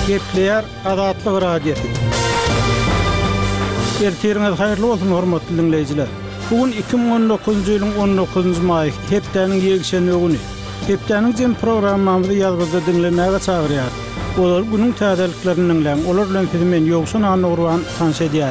Gepleyer Azatlyk radiosu. Ertiriniz hayırlı olsun hormatly dinleyijiler. Bugün 2019 ýylyň 19 maý hepdeniň ýegişen öwüni. Hepdeniň jem programmamyzy ýazgyda dinlemäge çagyrýar. Olar günüň täzeliklerini dinleň. Olar bilen men ýogşun anagurwan tanış edýär.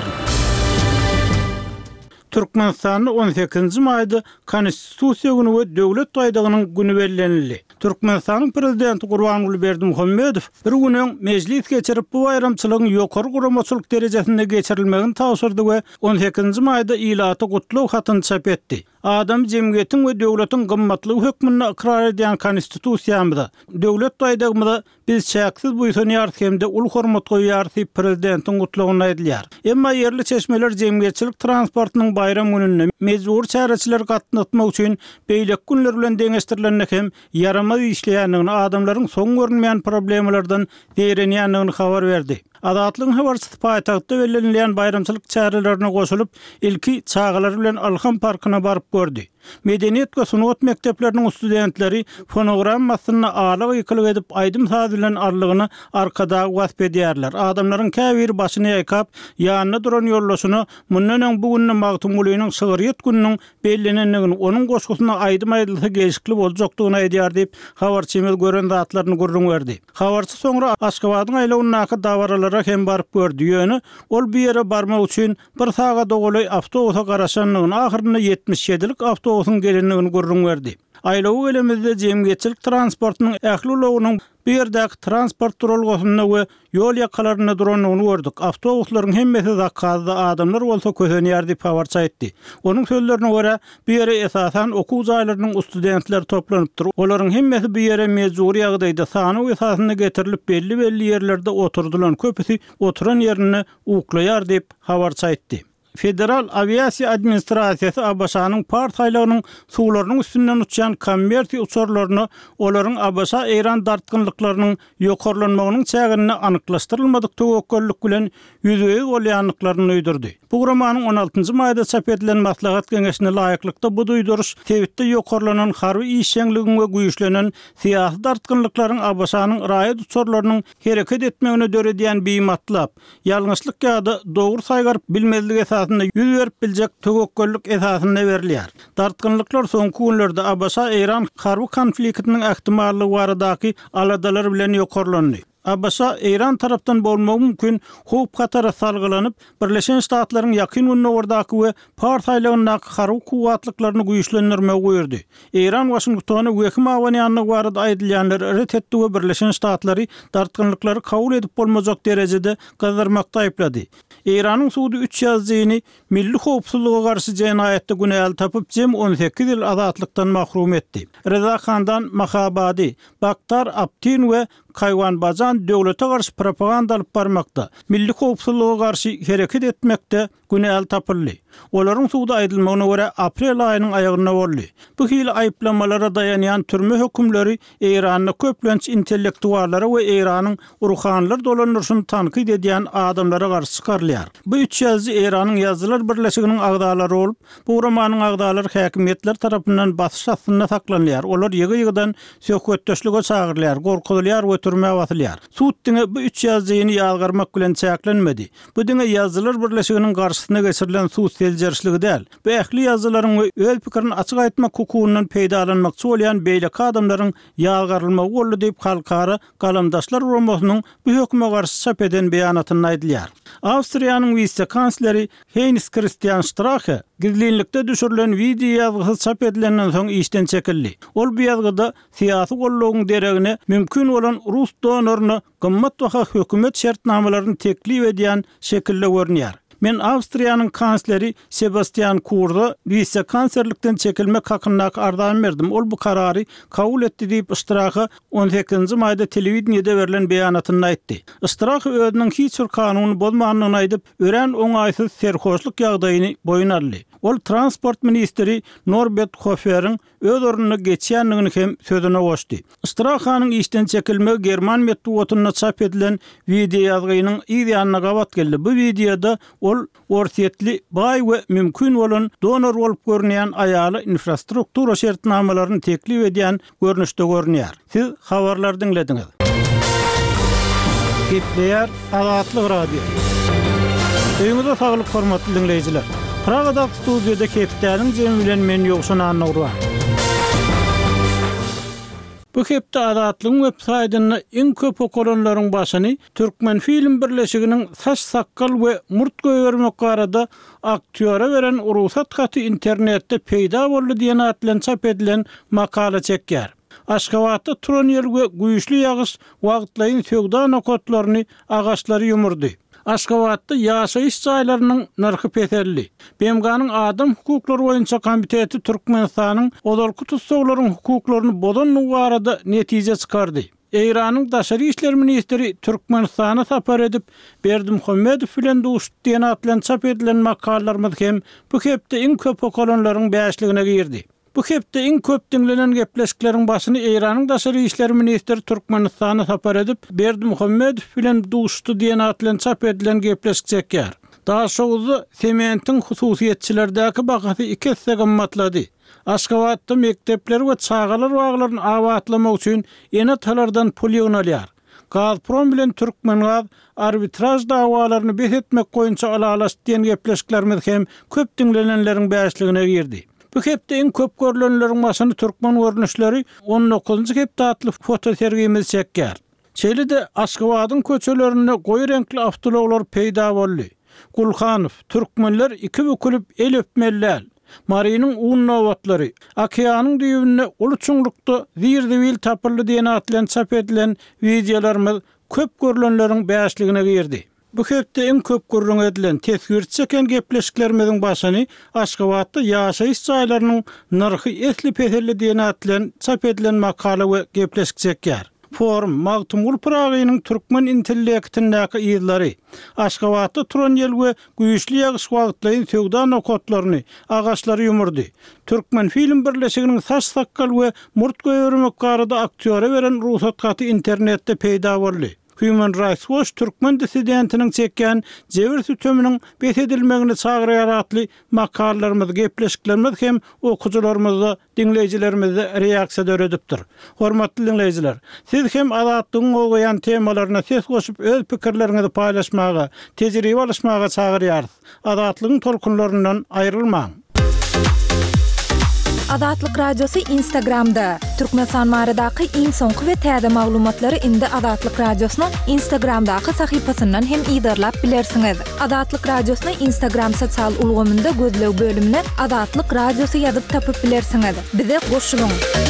Türkmenistanyň 18 maýda Konstitusiýa güni we döwlet taýdagynyň güni bellenildi. Türkmenistanyň prezidenti Gurbanuly Berdimuhammedow bir günüň mejlis geçirip bu bayramçylygyň ýokary guramaçylyk derejesinde geçirilmegini taýsyrdy we 18 maýda ilaty gutlaw hatyny çap etdi. Adam jemgyýetiň we döwletiň gymmatlyk hökmüni ikrar edýän konstitusiýamyzda, döwlet taýdagymyzda biz şäksiz buýsan ýardamda ul hormat goýýar diýip prezidentiň gutlawyny aýdylýar. Emma ýerli çeşmeler jemgyýetçilik transportynyň bayram gününe mejbur çäreçiler gatnatmak üçin beýlek günler bilen deňeşdirilenmek hem yaramaz işleýändigini, adamlaryň soň görünmeýän problemlerden deýrenýändigini habar berdi. Azatlygyň habarçysy paýtagtda bellenilýän bayramçylyk çärelerine goşulyp ilki çağalar bilen Alham parkyna baryp gördü. Medeniýet we sunat mekdepleriniň studentleri fonogram masynyna alyk ýykylyp edip aýdym saz bilen arlygyny arkada wasp edýärler. Adamlaryň käbir başyny ýaýkap ýanyna duran ýollaşyny mundan bugünne magtum bolynyň şygyryýet gününiň bellenenligini, onuň goşgusyna aýdym aýdylsa gelişikli boljakdygyny aýdýar diýip habarçymyz gören zatlaryny gurrun berdi. Habarçy soňra Aşgabatyň aýlagyny dawaralara hem baryp gördü. Ýöne ol bir ýere barmak üçin bir saga dogoly awtobusa garaşanlygyny, ahyrynda 77lik awtobusyň gelenligini gurrun berdi. Aýlagy elimizde jemgyýetçilik transportynyň ähli bir ýerdäki transport duralgysyna we ýol ýakalaryna duranyny gördük. Awtobuslaryň hemmesi zakazda adamlar bolsa kösenýär diýip habarça etdi. Onuň sözlerine görä bir ýere esasan okuw jaýlarynyň studentler toplanypdyr. Olaryň hemmesi bir ýere mejburi ýagdaýda sany esasyna getirilip belli ýerlerde oturdular. Köpüsi oturan ýerini uklaýar diýip habarça etdi. Federal Aviasiya Administrasiýasy Abaşanyň partiýalarynyň suwlarynyň üstünden uçýan kommersiýa uçurlaryny olaryň Abaşa Eýran dartgynlyklarynyň ýokarlanmagynyň çägini anyklaşdyrylmadyk töwekküllik bilen ýüzeye bolýanlyklaryny öýdürdi. Bu programmanyň 16 maýda çap edilen maslahat geňeşine laýyklykda bu duýduruş Tewitde ýokarlanan harby işçiliginiň we güýçlenen siýasy dartgynlyklaryň Abaşanyň raýat uçurlarynyň hereket etmegine döredýän beýmatlap, ýalňyşlyk ýa-da dogry saýgar bilmezlik yüz verip biljek töwekküllik esasyna berilýär. Dartgynlyklar soňky günlerde Abaşa Eýran harby konfliktiniň ähtimallygy baradaky aladalar bilen ýokarlandy. Abaşa Eýran tarapdan bolmagy mümkin howp katara salgylanyp, Birleşen Ştatlaryň ýakyn günlerde we partiýalarynyň harby kuwatlyklaryny güýçlendirmegi goýurdy. Eýran Washingtony wekime awanýanlygy barada aýdylýanlar ret etdi we Birleşen Ştatlary dartgynlyklary kabul edip bolmajak derejede gazarmakda aýplady. Eýranyň suwdy 3 ýazgyny milli howpsuzlyga garşy jenaýatda günäl tapyp jem 18 ýyl azatlykdan mahrum etdi. Reza Khandan Mahabadi, Baktar Aptin we Kaywan Bazan döwlete garşy propaganda alyp barmakda, milli howpsuzlyga garşy hereket etmekde günäl tapyldy. Olaryň suwda aýdylmagyna görä aprel aýynyň aýagyna boldy. Bu hili aýplamalara dayanýan türme hökümleri Eýranyň köplenç intellektuallary we Eýranyň urhanlar dolanýaryny tanqid edýän adamlara garşy çykarylýar. Bu 3 ýazgy Eýranyň ýazgylar birleşiginiň agdalary bolup, bu romanyň agdalary häkimetler tarapyndan basyş astyna saklanýar. Olar ýygy-ýygydan söhbetdeşlige çagyrylýar, gorkudylýar we türme awatylýar. Suwtdyňe bu 3 ýazgyny ýalgarmak bilen çäklenmedi. Bu diňe ýazgylar birleşiginiň garşysyna geçirilen suw seljerçligi däl. Bu ähli ýazgylaryň we öz pikirini açyk aýtmak hukukundan peýdalanmakçy bolýan beýleki adamlaryň ýalgarylmagy boldy diýip halkara galamdaşlar romasynyň bu höküme garşy çap eden beýanatyny aýdylýar. Awstriýanyň vice-kansleri Heinz Christian Strache gizlilikde düşürülen video ýazgysy çap edilenden soň işden çekildi. Ol bu ýazgyda siýasy gollawyň deregine mümkin bolan Rus donoryny gymmat we hökümet şertnamalaryny teklip edýän şekilde görünýär. Men Awstriýanyň kansleri Sebastian Kurza vice-kanslerlikden çekilmek hakyna ardam berdim. Ol bu karary kabul etdi diýip Strache 18 maýda telewizionyada berilen beýanatyny aýtdy. Strache özüniň hiç bir kanuny bozmagyny aýdyp, ören oňaýsyz serhoşluk ýagdaýyny boyun aldy. Ol transport ministri Norbert Hofer'iň öz ornuny geçýänligini hem sözüne goşdy. Strachanyň işden çekilmegi German medeniýetine çap edilen video ýazgynyň ýa-da gabat geldi. Bu videoda ol orsiýetli, baý we mümkin bolan donor bolup görünýän aýaly infrastruktura şertnamalaryny teklip edýän görnüşde görünýär. Siz habarlar dinlediňiz. Gepleyer Azatlyk Radio. Öňüňizde saglyk hormatly dinleýijiler. Pragada studiýada Keptäniň jemi bilen men ýokşan anagurwa. Bu hepde Azatlyň websaýtyny iň köp okuranlaryň başyny Türkmen film birleşiginiň saç sakkal we murt göýermek barada aktýora beren urusat gaty internetde peýda boldy diýen atlan çap edilen makala çekýär. Aşgabatda turan ýel we güýçli ýagyş wagtlaryň sögda nokotlaryny agaçlary ýumurdy. Aşgabatda ýaşaýyş jaýlarynyň narhy peterli. BMG'nyň Adam hukuklary boýunça komiteti Türkmenistanyň odalky tutsaglaryň hukuklaryny bodan barada netije çykardy. Eýranyň daşary işler ministri Türkmenistana sapar edip Berdimuhammedow bilen duşdy diýen atlan çap edilen makallalarymyz hem bu hepde iň köp okuranlaryň bäşligine girdi. Bu hepde iň köp dinlenen gepleşikleriň başyny Eýranyň daşary işler ministri Türkmenistana sapar edip Berdimuhammedow bilen duşdy diýen atlan çap edilen gepleşik çekýär. Daha şoňzy sementin hususiýetçilerdäki bagasy iki hisse gymmatlady. Aşgabatda mektepler we çağalar waglaryny awatlamak üçin ene talardan pul ýygnalýar. Gazprom bilen Türkmengaz arbitraj dawalaryny behetmek goýunça alalaşdy diýen gepleşiklerimiz hem köp dinlenenleriň bäşligine girdi. Bu hepde iň köp görülenleriň başyny türkmen görnüşleri 19-njy hepde atly foto sergimiz çekýär. Çelide Aşgabatyň köçelerinde goý renkli awtologlar peýda boldy. Gulhanow, türkmenler iki bükülüp el öpmelläl. Marynyň un nowatlary, okeanyň düýbünde uluçunlukda zirdiwil tapyldy diýen atlan çap edilen videolarymyz köp görülenleriň bäşligine girdi. Bu hepde iň köp görülen edilen tesgir çeken gepleşiklerimiziň başyny Aşgabatda ýaşaýyş jaýlarynyň narhy esli peterli diýen atlan çap edilen makala we gepleşik çekýär. Forum Magtumul Pragynyň türkmen intellektindäki ýyllary, Aşgabatda turan ýel we güýçli ýagyş wagtlaryň sögda nokotlaryny agaçlary ýumurdy. Türkmen film birleşiginiň saç sakkal we murt göýermek barada aktýora beren ruhsat gaty internetde peýda boldy. Human Rights Watch Türkmen dissidentiniň çekýän jebir süteminiň besedilmegini çagyrýar atly makallalarymyz, gepleşiklerimiz hem okujalarymyzda, dinleýijilerimizde reaksiýa döredipdir. Hormatly dinleýijiler, siz hem Azatlygyň goýan temalaryna ses goşup öz pikirleriňizi paýlaşmaga, tejribe alışmaga çagyrýarys. Azatlygyň tolkunlaryndan aýrylmaň. Azatlyk Radiosu Instagramda. Türkmenistan baradaky iň soňky we täze maglumatlary indi Azatlyk Radiosynyň Instagramdaky sahypasyndan hem ýa-da bilersiňiz. Azatlyk Radiosynyň Instagram sosial ulgamynda gözlew bölümine Azatlyk Radiosu ýazyp tapyp bilersiňiz. Bize goşulyň.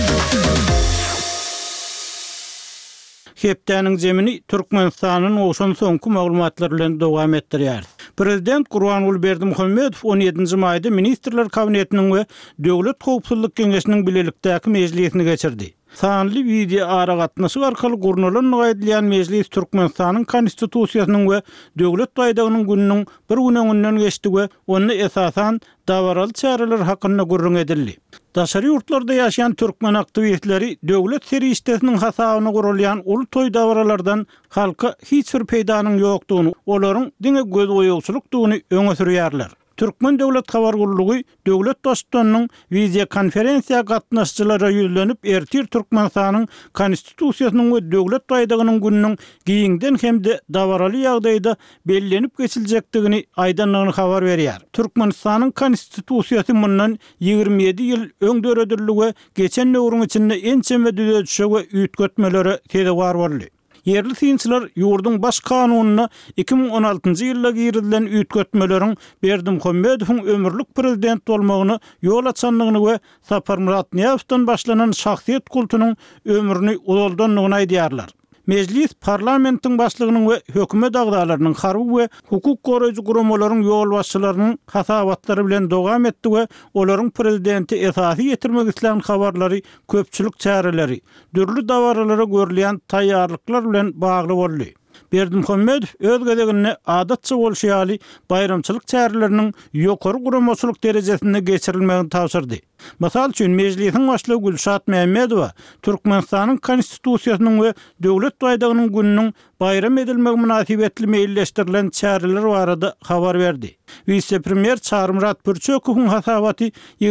Keptäniň jemini Türkmenistanyň oşan soňky maglumatlary bilen dowam etdirýär. Prezident Gurbanuly Berdimuhammedow 17-nji maýda ministrler kabinetiniň we Döwlet Howpsuzlyk Keňeşiniň bilelikdäki mejlisini geçirdi. Sanly video ara gatnaşyk arkaly gurnulan gaýdylýan mejlis Türkmenistanyň konstitusiýasynyň we döwlet baýdagynyň gününiň bir gün öňünden geçdi we onu esasan dawaraly çäreler hakynda gurrun edildi. Daşary ýurtlarda ýaşaýan türkmen aktivistleri döwlet serişdesiniň hasabyna gurulýan ulu toý dawaralardan halka hiç bir peýdanyň ýokdugyny, olaryň diňe göz goýugçylykdygyny öňe sürýärler. Türkmen Döwlet Habar Gurulugy döwlet dostlarynyň video konferensiýa gatnaşçylary ýüzlenip ertir Türkmenistanyň konstitusiýasynyň we döwlet baýdagynyň gününiň giýinden hemde dawaraly ýagdaýda bellenip geçiljekdigini aýdanlygyny habar berýär. Türkmenistanyň konstitusiýasy mundan 27 ýyl öňdöredildi we geçen nöwrüň içinde ençeme düzelişe we üýtgetmelere tede bar boldy. Yerli synçylar ýurdun baş kanunyna 2016-njy ýylda girilen üýtgetmeleriň Berdimuhammedowyň ömürlük prezident bolmagyny ýol açanlygyny we Sapar Muratniýowdan başlanan şahsiýet kultunyň ömrüni uzaldanlygyny aýdýarlar. Meclis parlamentiň başlygynyň we hökümet agdalarynyň harby we hukuk goraýjy guramalaryň ýol başçylarynyň hasabatlary bilen dowam etdi we olaryň prezidenti esasy ýetirmek isleýän habarlary, köpçülik çäreleri, dürli dawaralara görülýän taýýarlyklar bilen bagly boldy. Berdimuhammedow öz gezegine adatça bolşýaly bayramçylyk çäreleriniň ýokary guramaçylyk derejesinde geçirilmegini tapşyrdy. Masal üçin mejlisiň başlygy Gülşat Mehmedowa Türkmenistanyň konstitusiýasynyň we döwlet baýdagynyň gününiň bayram edilmek münasibetli meýilleşdirilen çäreler barada habar berdi. Vice-premier Çarmyrat Pürçökowyň hasabaty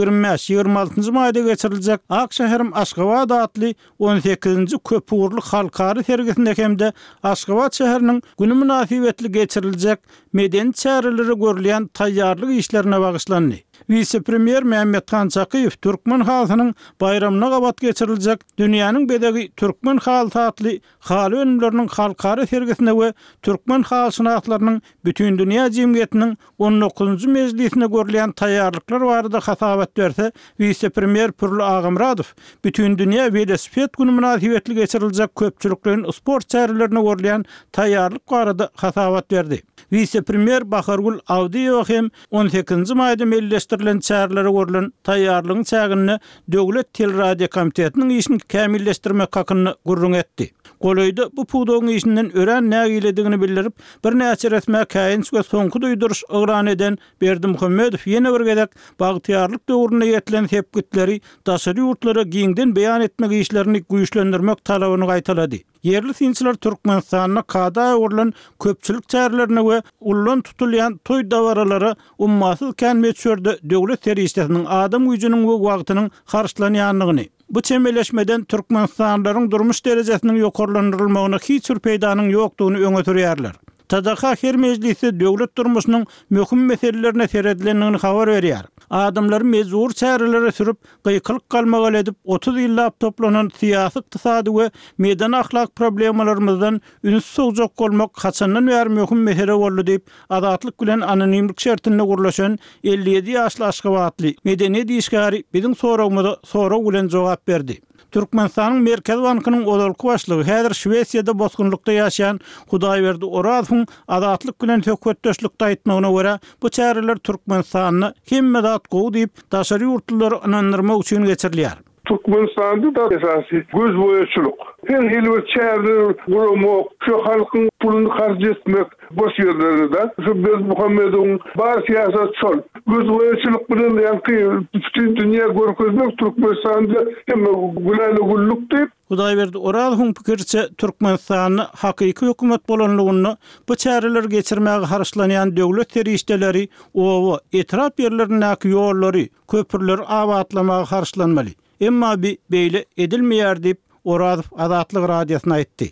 25-26 maýda geçiriljek Akşeherim Aşgabat adly 18-nji köpürlük halkary sergisinde hemde Aşgabat şäheriniň güni münasibetli geçiriljek medeni çäreleri görülýän taýýarlyk işlerine bagyşlandy. Vice-premier Mehmet Kançakyýew Türkmen halkynyň bayramyna gabat geçiriljek dünýäniň bedegi Türkmen halky adly haly önümleriniň halkary sergisinde we Türkmen haly şynatlarynyň bütün dünýä jemgyýetiniň 19-njy mejlisine görülýän taýýarlyklar barada hasabat berse, vice-premier Pürli Agymradow bütün dünýä velosiped güni münasibetli geçiriljek köpçüliklerin sport çärelerine görülýän taýýarlyk barada hasabat berdi. Vice-premier Bahargul Awdiýew hem 18-nji maýda meýilleşdirilen çärelere görülen taýýarlygyň çägini Döwlet Teleradio Komitetiniň işini kämilleşdirmek hakyny gurrun etdi. Golayda bu pudogyň işinden ören nägiledigini bildirip, bir näçe resmi käýinçe soňky duýduruş ýygran eden Berdimuhammedow ýene bir gezek bagtyarlyk döwrüne ýetilen tepkitleri daşary ýurtlara giňden beýan etmek işlerini güýçlendirmek talabyny gaýtalady. Yerli sinçiler Türkmenistanyna kada urulan köpçülik çärelerine we ullan tutulýan toý dawaralary ummasyz känmeçörde döwlet teristesiniň adam güýjüniň we wagtynyň harçlanýanlygyny. Bu çemeleşmeden Türkmenistanlaryň durmuş derejesiniň ýokarlandyrylmagyna hiç bir peýdanyň ýokdugyny öňe sürýärler. Tadaka her meclisi döwlet durmuşynyň möhüm meselelerine seredilenligini habar berýär. Adamlar mezur çärelere sürüp gıykylyk galmagal edip 30 ýyllap toplanan syýasy, ykdysady we medan ahlak problemlerimiziň üns sowjak bolmak haçandan bäri möhüm mesele boldy diýip azatlyk bilen anonimlik şertinde gurlaşan 57 ýaşly Aşgabatly medeniýet işgäri biziň soraw bilen jogap berdi. Türkmenistanyň Merkez Bankynyň odalky başlygy häzir Şwesiýada bosgunlukda ýaşaýan Hudaýberdi Orazowyň azatlyk bilen hökümetdeşlikde aýtmagyna görä, bu çäreler Türkmenistanyny hemme zat gowy diýip daşary ýurtlary inandyrmak üçin geçirilýär. Türkmenistan'da da esası göz boyaçılık. Her hilve çağrı, vurmak, şu halkın pulunu harcı etmek boş yerlerde. Şu Berdimuhammedow'un bar siyaset çol. Göz boyaçılık bilen yankı bütün dünya görkezmek Türkmenistan'da hem günalı gulluk deyip. Hudaýberdi Orazowyň pikirçe Türkmenistanyny hakyky hökümet bolanlygyny bu çäreler geçirmäge harçlanýan döwlet terişdeleri owa etrap ýerlerindäki ýollary, köpürler abatlamaga harçlanmaly. Emma beýle edilmeýär diýip Orazow Azatlyk radiosyna aýtdy.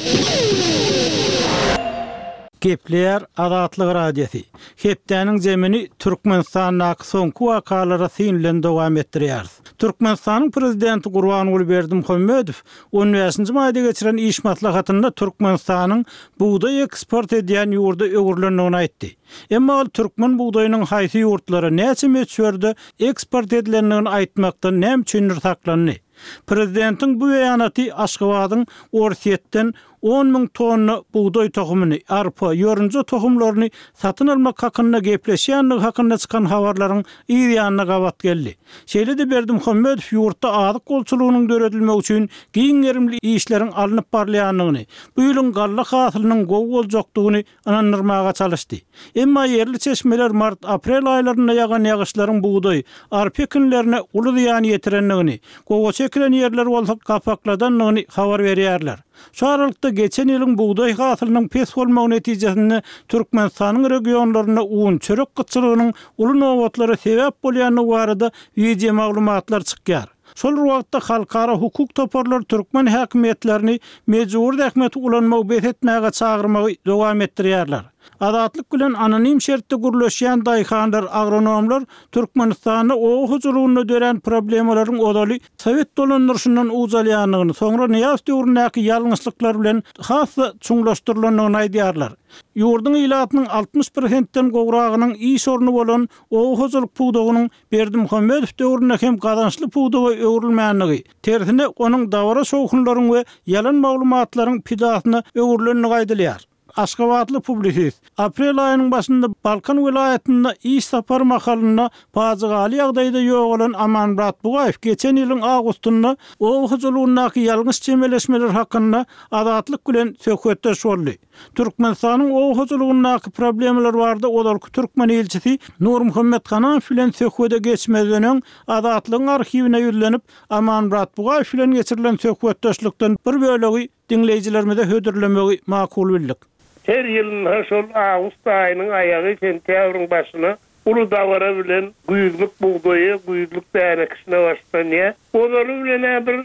Gepler Azatlyk radiosu. Hepdäniň zemini Türkmenistanyň soňky wakalara sinlen dowam etdirýär. Türkmenistanyň prezidenti Gurbanuly Berdimuhammedow 15-nji maýda geçiren iş maslahatynda Türkmenistanyň buğday eksport edýän ýurda öwürlendigini aýtdy. Emma Türkmen buğdaýynyň haýsy ýurtlary näçe meçhörde eksport edilendigini aýtmakdan näme üçin saklandy? Prezidentiň bu beýanaty Aşgabatyň Orsiýetden 10.000 tonna buğday tohumyny, arpa, ýörünje tohumlaryny satyn almak hakyna gepleşýänligi hakyna çykan habarlaryň ýa-ýanyna gabat geldi. Şeýle-de Berdimuhammedow ýurtda azyk golçulugynyň döredilmegi üçin giňerimli işleriň alınıp barlýanlygyny, bu ýylyň galla hasylynyň gowy boljakdygyny anandyrmaga çalışdy. Emma yerli çeşmeler mart-aprel aýlaryna ýagan ýagyşlaryň buğday, arpa ekinlerine uly ziýan ýetirenligini, gowy çekilen ýerler bolsa gapakladanlygyny habar berýärler. Şu aralykda geçen ýylyň buğday hasylynyň pes bolmagy netijesinde Türkmenistanyň regionlaryna un çörek gyçylygynyň uly nowatlary sebäp bolýanlygy barada ýeje maglumatlar çykýar. Şol wagtda halkara hukuk toparlar Türkmen häkimetlerini mejbur häkimet ulanmagy besetmäge çagyrmagy dowam etdirýärler. Azatlyk bilen anonim şertde gurlaşýan daýhanlar, agronomlar Türkmenistanyny ow huzurlygyny dören problemalaryň odaly Sowet dolandyrşyndan uzalýanlygyny, soňra Niýas döwründäki ýalňyçlyklar bilen hasy çuňlaşdyrylanyny aýdýarlar. Ýurdun ilatynyň 60%den gowragynyň iş orny bolan ow huzurlyk puwdagynyň Berdimuhammedow döwründe hem gazançly puwdaga öwrülmänligi, tersine onuň dawara şowhunlaryň we ýalan maglumatlaryň pidasyna öwrülenligi aýdylýar. Aşgabatly publisist aprel aýynyň başynda Balkan vilayetinde iş sapar makalyna pazygaly ýagdaýda ýok bolan Amanmurat Bugaýew geçen ýylyň awgustynda ow huzurlygyndaky ýalňyş çemeleşmeler hakynda azatlyk bilen söhbetdeş boldy. Türkmenistanyň ow huzurlygyndaky problemler barda olarky Türkmen elçisi Nur Muhammed Kanaň bilen söhbete geçmeden azatlygyň arhiwine ýüzlenip Amanmurat Bugaýew bilen geçirilen söhbetdeşlikden bir bölegi dinleyijilerimize hödürlemegi makul bildik. Her ýylyň şol Ağustos aýynyň aýagy sentýabryň başyna ulu dawara bilen güýzlük buğdoýy, güýzlük därekisine başlanýar. Olar bilen bir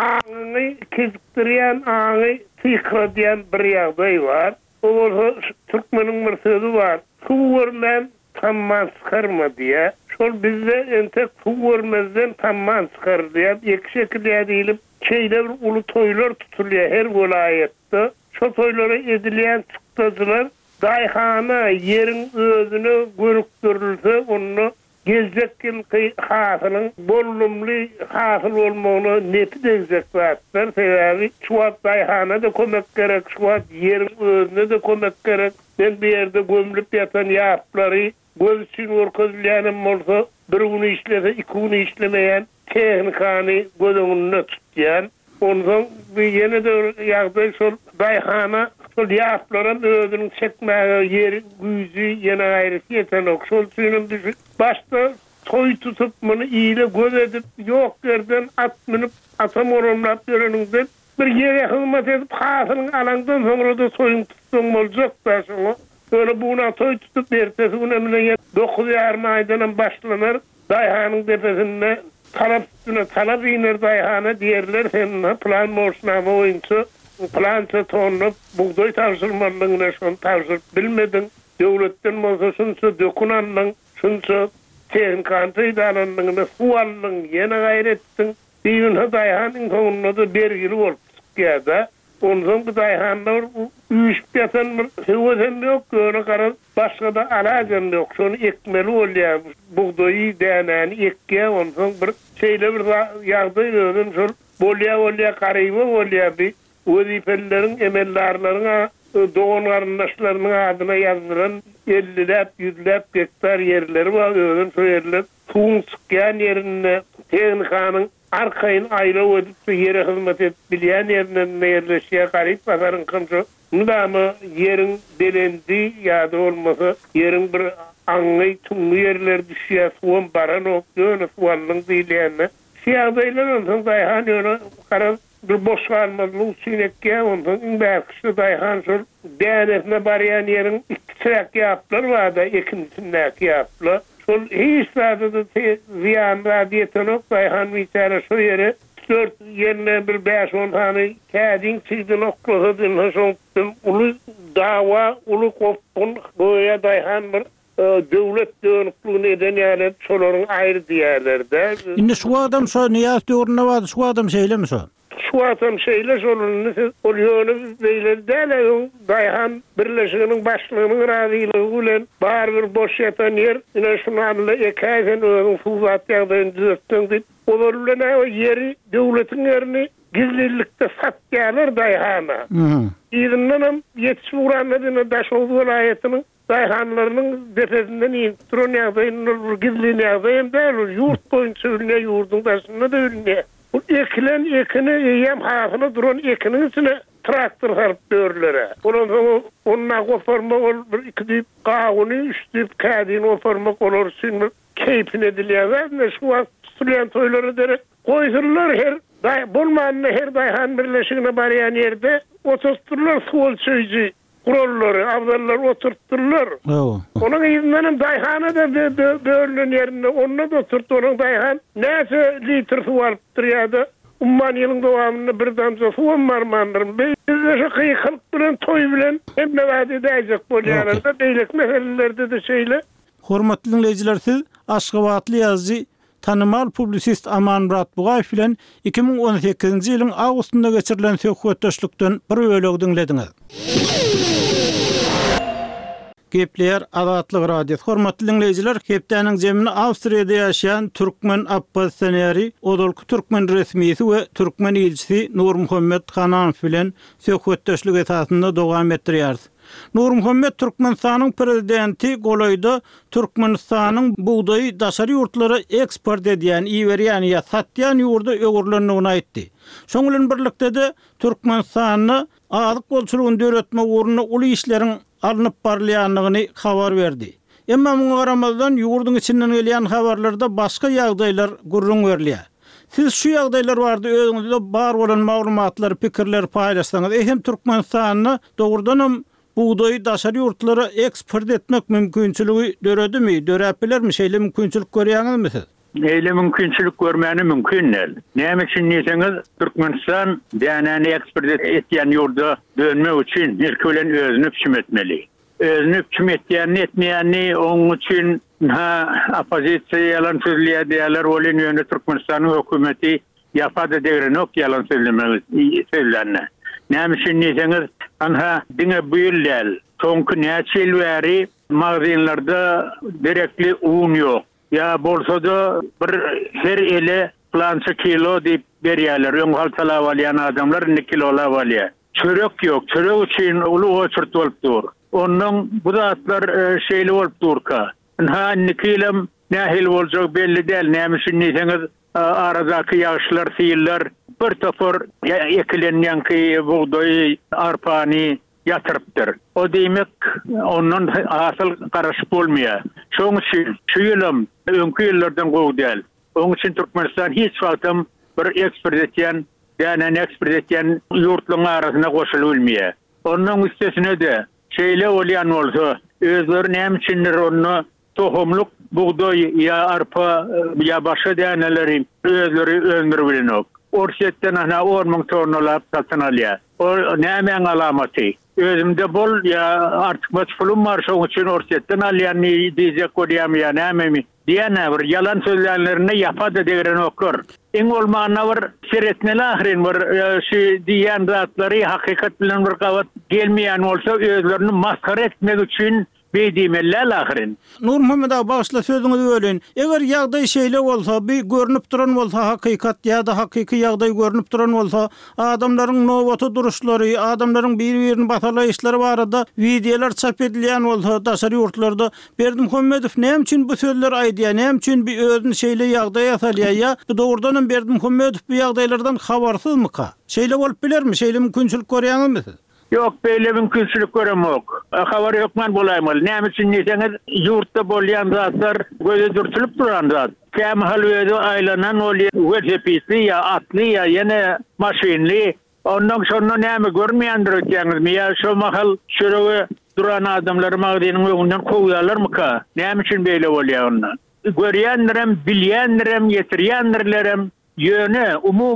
aňy kezikdirýän, aňy sykradiýan bir ýagdaý bar. O Türkmeniň bir sözi bar. Suw görmän tamman çykarma diýe. Şol bizde ente suw görmezden tamman çykar diýip iki şekilde edilip şeýle bir ulu toýlar tutulýar her welaýetde. Şo toýlara edilýän çykdylar daýhana ýeriň özüne görükdirilse onu geljek ýylky hasylyň bollumly hasyl bolmagyny nepi degzek batlar sebäbi şuwat daýhana da kömek gerek, şuwat ýeriň özüne de kömek gerek. Ben bir ýerde gömülip ýatan ýaplary göz üçin orkazlayan bolsa bir gün işlese, iki gün işlemeyen tehnikany göz öňünde tutýan. Ondan bir ýene de ýagdaý şol daýhana şol ýaplarym özüniň çekmäge ýeri güýji ýene gaýrysy ýeten şol üçin düşüp başda toy tutup muny ýyly göz edip ýok yerden at minip atam orumlap ýöreningden bir ýere hyzmat edip hasylyň alaňdan soňra da toýuň tutsaň boljak da şoňa. Öyle buna toy tutup ertesi gün emine 9:30 aydan başlanır. Daýhanyň tepesinde talap üstüne talap iner daýhana diýerler hem plan moşnama boýunça planta tonlup buğdoy tawşyrmalygyna şonu tawşyryp bilmedin. Döwletden bolsa şunça dökunanlyň, şunça tehnikany idaranlygyna suwallyň ýene gaýretdiň. Diýin daýhanyň konuny da bergili bolup çykýarda. Ondan bu daýhanlar üýüşip ýatan höweden ýok, göre garan başga da alajem ýok. Şonu ekmeli bolýar. Buğdoýy dänäni ekýär, ondan bir şeýle bir ýagdaý özüm şol bolýar garyba bolýar. Wezipeleriň, emellarlaryň, doğan garyndaşlarynyň adyna ýazdyran 50-läp, 100-läp hektar ýerleri bar. Özüm şo ýerler suwun çykýan ýerinde tehnikanyň arkaýyn aýla ödüp ýere hyzmat edip bilýän ýerine ýerleşýär garyp basaryň kynşy. Mundamy ýeriň belendi ýa-da bolmasa ýeriň bir aňy tuňly ýerler düşýär, suwun baran okýany suwallyň diýilýänne. Şeýagdaýlar ondan daýhan ýöne garan bir boş galmalyk çynekkä ondan bäkişde daýhan şol dänetine barýan ýeriň iki çyrak ýaplar bar da ikincisindäki ýaplar. Şol hiç zada ziyan radiyetonok daýhan miçara şo ýere 4 ýerine bir 5-10 tane kädiň çyýdy noktalardan şoňdum uly dawa, uly kopun goýa daýhan bir döwlet dönüklüğüne eden ýalet şolaryň aýry diýerlerde. Indi şu adam şo niýat döwrüne bar, şu adam şeýlemi şo? Şu adam şeýle şoluny oluýany beýlerde daýhan birleşiginiň başlygynyň razylygy bilen bar bir boş ýatan ýer ine şunu anla ekäsen özüň suwat ýagdaýyny düzeltdiň diýip olar bilen o ýeri döwletiň ýerini gizlilikde satýarlar daýhana. Ýerinden ýetişip uranmadyň daşow welaýatynyň daýhanlarynyň defesinden ýetirýän ýagdaýyny gizliliğine ýagdaýynda ýurt boýunça ýürüne ýurdun daşynda da ýürüne. Bu ekilen ekini ýem hasyny duran ekiniň içine traktor saryp dörlere. Onunla goparma bir iki diýip gagyny üstüp kädiň goparmak olar üçin keypine edilýär. Ne şu wagt tutulýan toýlary derek goýdurlar her bolmanyny her daýhan birleşigine barýan ýerde oturtdurlar suwal çöýji. Kuralları, avdallar oturtturlar. Onun izinden daýhana da böğürlün yerine onunla da oturttu. Onun daýhan näse litr su alıptır ya da umman yılın devamında bir damca su marmandırım. Bizde şu kıyıklık bilen, toy bilen hem de vadi däjek bolýarlar. Beýlek meselelerde de şeýle. Hormatly dinleyijiler, siz Aşgabatly ýazgy tanymal publisist Aman Murat Bugaýew bilen 2018-nji ýylyň awgustynda geçirilen söhbetdeşlikden bir bölegi dinlediňiz. Gepler Azatlyk radiosu. Hormatly dinleyijiler, hepdeniň jemini Awstriýada ýaşaýan türkmen oppositsioneri, odolky türkmen resmiýeti we türkmen ilçisi Nur Muhammed Hanow bilen söhbetdeşlik esasynda dowam etdirýär. Nur Muhammed Türkmenistanyň prezidenti golaýda Türkmenistanyň buğdoy daşary ýurtlara eksport edýän, iýerýän ýa satýan ýurda öwürlendigini aýtdy. Şoň bilen birlikde de Türkmenistanyň azyk bolçulugyny döretmek ugruna uly işleriň alınıp barylýanlygyny habar berdi. Emma muňa garamazdan ýurdun içinden gelýän habarlarda başga ýagdaýlar gurrun berilýär. Siz şu ýagdaýlar bardy özüňizde bar bolan maglumatlary, pikirleri paýlaşsaňyz, hem Türkmenistanyny dogrudanam buğdayı daşary ýurtlara eksport etmek mümkinçiligi döredimi, döräplermi, şeýle mümkinçilik görýäňizmi siz? Eyle mümkinçilik görmäni mümkin näl. Näme üçin diýseňiz, Türkmenistan dänäni eksport etýän ýurda dönmek üçin ilkelen özüni pişim etmeli. Özüni pişim etmeýänni onuň üçin opozisiýa ýalan sözleýär, olan ýöne Türkmenistanyň hökümeti ýapady degrenok ýalan sözlenme. Näme üçin diýseňiz, diňe bu ýyl soňky näçe ýyl bäri magazynlarda direktli un ýok. Ya bolsa-da bir her ele plança kilo diýip berýärler. Öň haltala alýan adamlar 2 kilo alýar. Çörek ýok. Çörek üçin uly oçurt bolup dur. Onuň bu zatlar şeýle bolup durka. 2 kilo nähil boljak belli däl. Näme üçin diýseňiz, aradaky ýaşlar, syýlar bir topor ekilenýän buğday, arpany yatırıptır. O demek onun asıl karışıp bolmaýar. Şoň üçin şu ýylym öňkü ýyllardan gowy däl. Onuň üçin Türkmenistan hiç wagtym bir eksport etýän, ýani eksport etýän ýurtlaryň arasyna goşulyp bilmeýär. Onuň üstesine de şeýle bolýan bolsa, özleri näme üçindir onu tohumluk buğday ýa arpa ýa başga däneleri özleri öndürip bilenok. Orşetden 10.000 tonlap satyn alýar. O näme alamaty? Özümde bol ýa artykmaç pulum bar, şoň üçin orşetden alýan diýjek bolýam ýa näme diýene bir ýalan sözlerlerini ýapady degren okur. Eň bolmaganda bir seretmeli ahirin bir şu diýen zatlary hakykat bilen bir gawat gelmeýän bolsa özlerini maskara etmek üçin beýdimeler ahirin. Nur Muhammed ağa başla sözüňizi bölen. Eger ýagdaý şeýle bolsa, bir görünüp duran bolsa hakykat ýa-da hakyky ýagdaý görünüp duran bolsa, adamlaryň nowaty duruşlary, adamlaryň bir-birini batalaýyşlary barada videolar çap edilýän bolsa, daşary ýurtlarda Berdimuhammedow näme üçin bu sözler aýdýar, näme üçin bir özüni şeýle ýagdaýa salýar ýa dogrudan Berdimuhammedow bu ýagdaýlardan habarsızmy ka? Şeýle bolup bilermi? Şeýle mümkinçilik görýäňizmi siz? Yok, beýle mümkinçilik göremok. Habar ýokman bolaýmaly. Näme üçin diýseňiz, ýurtda bolýan zatlar göze dürtülüp duran zat. Käme halwede aýlanan bolýan velosipedi ýa atly ýa ýene maşinli. Ondan sonra näme görmeýändir ötýäňiz? Ýa şo mahal şurada duran adamlar magdynyň öňünden kowýarlarmy ka? Näme üçin beýle bolýar onda? Görýändirem, bilýändirem, ýetirýändirlerim. Yöne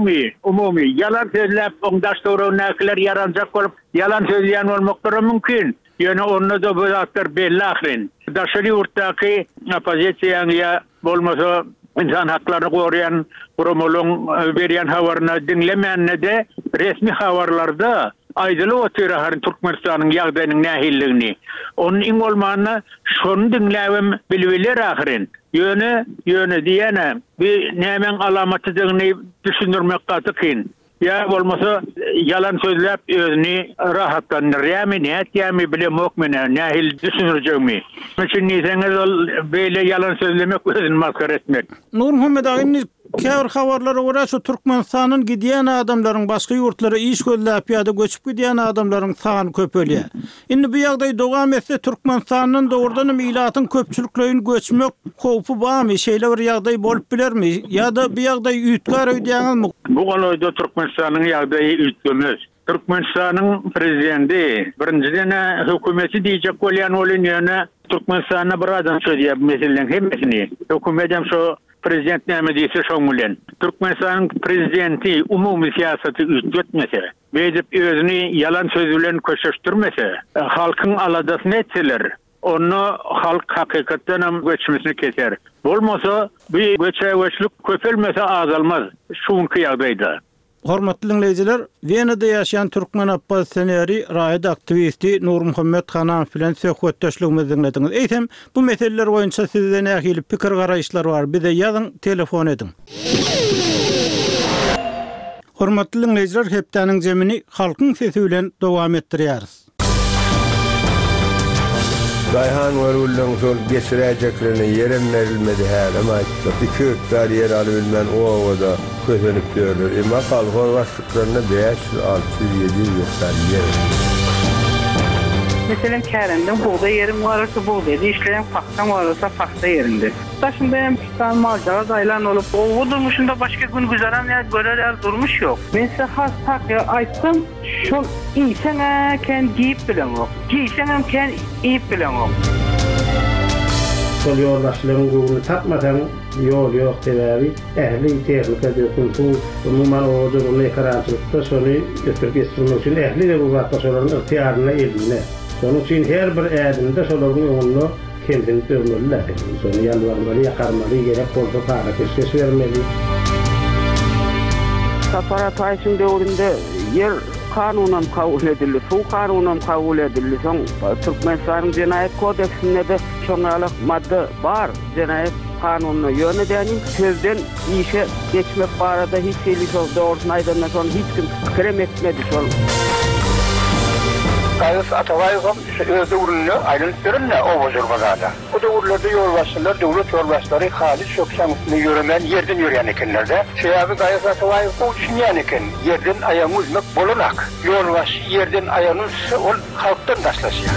umumi yalan sözlep ondaş doğru näkiler yaranacak bolup yalan sözleyen olmakları mümkin. Yöne onu da bu zatlar belli ahirin. Daşary ýurtdaky opozisiýa ýa bolmasa insan haklaryny gorayan kurumlaryň berýän habaryny dinlemänne de resmi habarlarda aýdyly otyraharyň Türkmenistanyň ýagdaýynyň nähilligini. Onun iň bolmanyny şonu dinläwem bilbiler ahirin. Yöne diýene bir nämen alamatydygyny düşündirmek gatyk. Ya bolmasa yalan sözlep özüni rahatlandyrýarmy, näetýärmi bilemok mene, nähil düşünürjekmi. Şeýle diýseňiz beýle yalan sözlemek özüni maskara etmek. Nur Muhammed ağa käbir habarlara görä şu Türkmenistanyň gidýän adamlaryň başga ýurtlara iş gözläp ýa-da göçüp gidýän adamlaryň sany köpelýär. Indi bu ýagdaý dowam etse Türkmenistanyň dogrudan millatyň köpçüliklerini göçmek howpy barmy? Şeýle bir ýagdaý bolup bilermi? ýa-da bu ýagdaý üýtkär öýdýäňizmi? Bu galoýda Türkmenistanyň ýagdaýy üýtgemez. Türkmenistanyň prezidenti birinciden hökümeti diýjek bolýan olan ýöne Türkmenistanyna bir adam söýýär meseleň hemmesini. Hökümetem şu prezident näme diýse şoň bilen. Türkmenistanyň prezidenti umumy siýasaty üýtgetmese, beýdip özüni ýalan söz bilen köçürtmese, halkyň aladasyny etseler, onu halk hakykatdan hem göçmesini keser. Bolmasa bu göçlik köpelmese azalmaz şuňky ýagdaýda. Hormatly dinleyijiler, Wenada ýaşaýan türkmen oppozisioneri, raýat aktivisti Nur Muhammed Hanan bilen söhbetdeşligimizi dinlediňiz. Eýtem, bu meseleler boýunça sizden nähili pikir garaýşlar bar, bize ýazyň, telefon edin. Hormatly dinleyijiler, hepdeniň jemini halkyň sesi bilen dowam etdirýäris. Dayhan Warullan sol geçireceklerini yerenlerilmedi her ama 2 hektar yer alıbilmen o ovada közenip diyorlar. Ama kalkor başlıklarına 500, 600, 700 hektar yer. Mesela kärenden buğday yerim varsa buğdayda işleyen faktan varsa fakta yerinde. Taşında hem pistan malcağa daylan olup o durmuşunda başka gün güzaren ya göreler durmuş yok. Ben size has ya aytsam şol insana ken giyip bilen o. Giysen ken iyip bilen o. Sol yoldaşlarının gururunu tapmadan yol yok sebebi ehli tehlikə döküntü umuman o durumda karantinlikte sonu götürüp geçirmek için ehli de bu vatandaşların ihtiyarına edine. Sonun için her bir adımda soların önünü kendini dönmeliler. Sonu yalvarmalı, yakarmalı, gerek kolda para keşkes vermeli. Saparat ayçın dövründe yer kanunan kabul edildi, su kanunan kabul edildi. Son Türkmenistan'ın Cinayet Kodeksinde de şonalık madde var. Cinayet kanununu yönetmenin sözden işe geçmek barada hiç şeylik doğrusun aydınlık sonra hiç kim krem etmedi sol. Kayıs Atavayğım öz uğrunu ayrıntırın ne o bozulmazada. O da uğurlarda yolbaşçılar, devlet yolbaşçıları halis şokşanısını yürümen yerden yürüyen ekenlerde. Sebebi Kayıs Atavayğım o düşünyen eken yerden ayağını uzmak bolunak. Yolbaş yerden ayağını ol halktan taşlasıyor.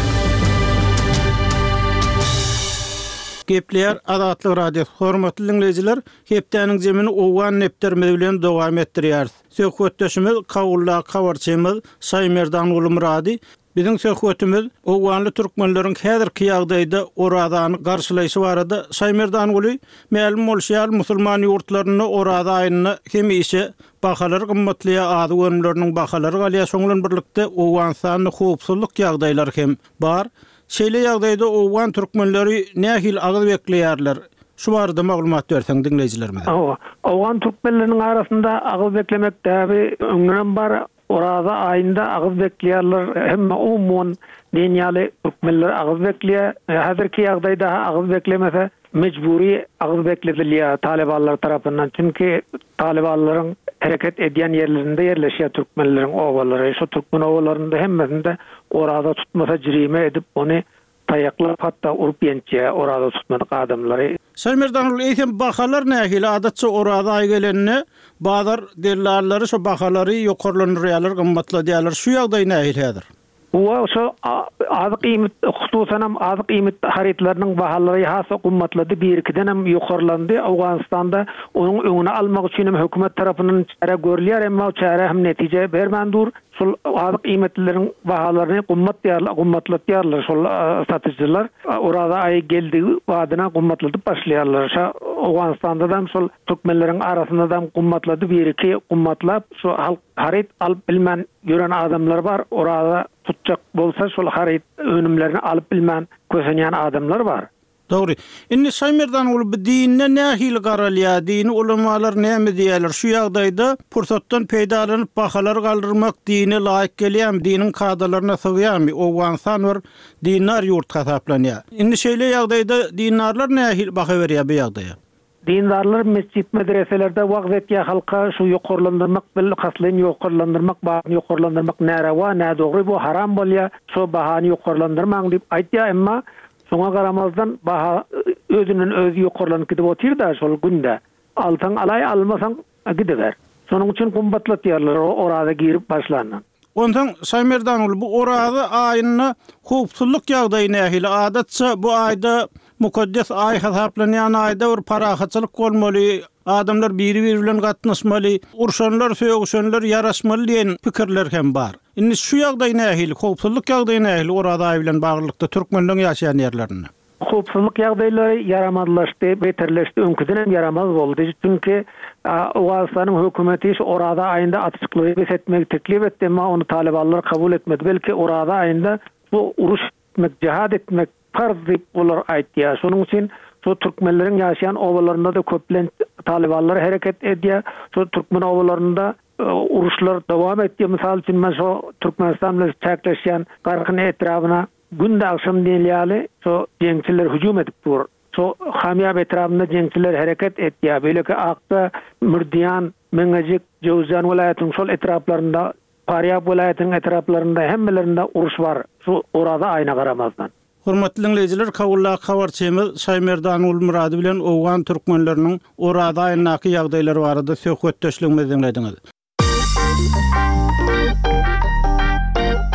Gepleyer Adatlyk Radiosu hormatly dinleyijiler, hepdeniň jemini owan nepdermedi bilen dowam etdirýäris. Söhbetdeşimiz Kawulla Kawarçymyz Saýmerdan Ulumrady. Biziň söhbetimiz owanly türkmenleriň häzirki ýagdaýda oradany garşylaýşy barada Saýmerdan Uly ma'lum bolýar musulman ýurtlaryny orada aýyny hem işe bahalar gymmatlyğa ady önümleriniň bahalary galýa soňlan birlikde owan sany howpsuzlyk ýagdaýlary hem bar. Şeýle ýagdaýda owan türkmenleri nähil agyl bekleýärler. Şu barada maglumat berseň dinleyijilerimize. Owan türkmenleriniň arasynda agyl beklemek däbi öňünden bar. Orada aýynda agyl bekleýärler. Hemme umumyň dünýäli türkmenler agyl bekleýär. Häzirki ýagdaýda agyl beklemese mecburi agyl bekledilýär talibanlar tarapyndan. Çünki talibanlaryň hareket edýän yerlerinde yerleşýär türkmenleriň owalary. Şu türkmen owalarynda hemmesinde orada tutmasa jirime edip onu tayaklap hatta urup ýençe orada tutmadyk adamlary. Saýmerdan Uly eýsem bahalar nähili adatça orada aýgelenni bazar dellalary şu bahalary ýokarlanýarlar, gymmatlanýarlar. Şu ýagdaý nähil häzir? Bu şu az kıymet hususan az kıymet haritlarynyň bahalary hasa gymmatlady bir-ikiden hem ýokarlandy. Awganistanda onuň öňüne almak üçin hökümet tarapyndan çare görülýär, emma çare hem netije bermendur. Şol az kıymetleriň bahalaryny gymmatlatýarlar şol satyjylar. Orada aý geldi wadyna gymmatladyp başlaýarlar. Awganistanda da şol türkmenleriň arasynda da gymmatlady bir-iki gymmatlap şu harit alyp bilmän gören adamlar bar. Orada tutjak bolsa şol harit önümlerini alyp bilmän kösenýän adamlar bar. Dogry. Inni Saýmerdan Uly bu dinne nähil garalýar, dini ulamalar näme diýerler? Şu ýagdaýda pursatdan peýdalanyp bahalar galdyrmak dine laýyk gelýär, diniň kadalaryna sygýarmy? Owansan bir dinar ýurt hasaplanýar. Inni şeýle ýagdaýda dinarlar nähil baha berýär bu ýagdaýa? Dindarlar mescit medreselerde wagt etýär halka şu ýokarlandyrmak, bil haslyn ýokarlandyrmak, bahany ýokarlandyrmak närawa, nädogry bu haram bolýar. Şu bahany ýokarlandyrmak diýip aýtýar, emma soňa garamazdan baha özünden özü ýokarlanyp gidip otyr da şol günde. Altaň alay almasaň gidiber. Sonuň üçin gymmatlatýarlar orada girip başlanan. Ondan Saýmerdan Uly bu orada aýyny howpsuzlyk ýagdaýyna nähili adatça bu aýda mukaddes aý hasaplanýan aýda bir parahatçylyk bolmaly, adamlar biri-biri bilen gatnaşmaly, urşanlar, söýgüşenler ýaraşmaly diýen pikirler hem bar. Indi şu ýagdaý nähili, howpsuzlyk ýagdaýy nähili orada aý bilen baglykda türkmenliň ýaşaýan ýerlerinde? Howpsuzlyk ýagdaýlary yaramadlaşdy, beterleşdi, öňküden hem yaramaz boldy. Çünki Awganistanyň hökümeti orada aýynda atışyklygy besetmek teklip etdi, emma onu talibanlar kabul etmedi. Belki orada aýynda bu uruş etmek, jihad etmek farz diýip bolar aýtýar. Şonuň üçin şu türkmenleriň ýaşaýan owalarynda da köplen talibanlar hareket edýär. Şu türkmen owalarynda uruşlar dowam etdi. Misal üçin men şu Türkmenistan bilen çäkleşýän garkyny etrabyna günde akşam diýilýäli şu jeňçiler hüjum edip dur. Şu Hamyab etrafında jeňçiler hareket etýär. Belki Akda, Mürdiýan, Meňejik, Jowzan welaýatynyň şol etraplarynda, Paryab welaýatynyň etraplarynda hemmelerinde uruş bar. Şu orada aýna garamazdan. Hormatly dinleyijiler, Kawulla Kawarçymyz Saýmerdan Ulumrady bilen owan türkmenleriniň orada aýnaky ýagdaýlary barada söhbetdeşligimizi dinlediňiz.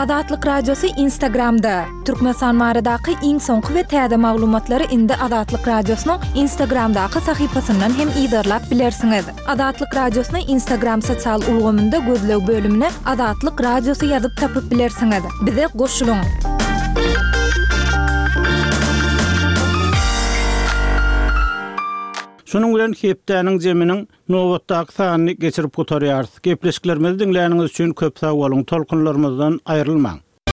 Adatlyk Radiosu Instagramda. Türkmenistan baradaky iň soňky we täze maglumatlary indi Adatlyk Radiosynyň Instagramdaky sahypasyndan hem ýa-da bilersiňiz. Adatlyk Radiosyny Instagram sosial ulgamynda gözleg bölümine Adatlyk Radiosu ýazyp tapyp bilersiňiz. Bize goşulyň. Şonuň bilen hepdäniň jeminiň nowatdaky sanyny geçirip gotarýarys. Gepleşiklerimizi dinläniňiz üçin köp sag boluň. Tolkunlarymyzdan aýrylmaň.